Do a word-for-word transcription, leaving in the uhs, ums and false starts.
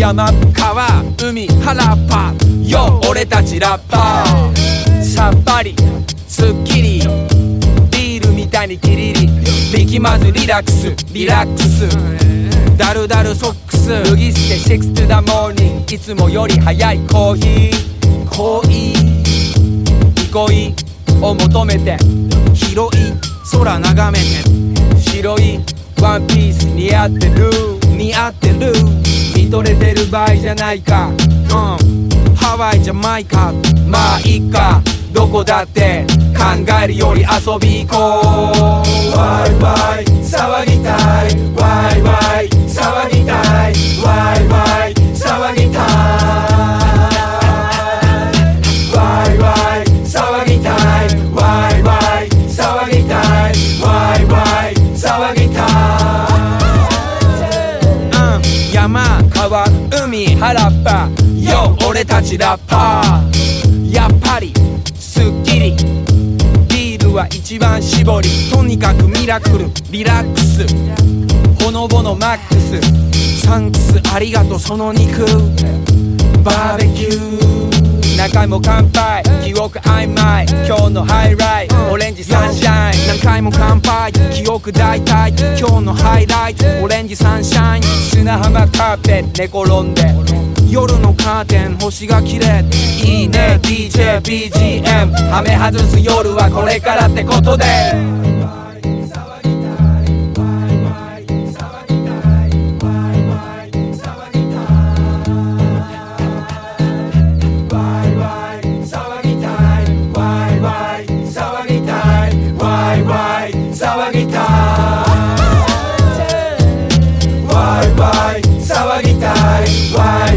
山川海原っぱよ俺たちラッパーさっぱりすっきりビールみたいにキリリ力まずリラックスリラックスダルダルソックス脱ぎ捨てシックス to the morning いつもより早いコーヒー恋憩いを求めて広い空眺めて白いワンピース似合ってる似合ってる見とれてる場合じゃないか、うん、ハワイジャマイカまあいっかどこだって考えるより遊び行こうワイワイ騒ぎたいワイワイ騒ぎたいワイワイ騒ぎたいワイワイ騒ぎたいワイワイ騒ぎたいワイワイ騒ぎたい、うん、山川海原っぱよ俺たちラッパーやっぱりすっきりビールは一番搾りとにかくミラクルリラックスほのぼのマックスサンクスありがとうその肉バーベキュー何回も乾杯記憶曖昧今日のハイライトオレンジサンシャイン何回も乾杯記憶大体今日のハイライトオレンジサンシャイン砂浜カーペット寝転んで夜のカーテン星が綺麗いいね ディージェー ビージーエム ハメ外す夜はこれからってことで騒ぎたいワイワイ騒ぎたいワイ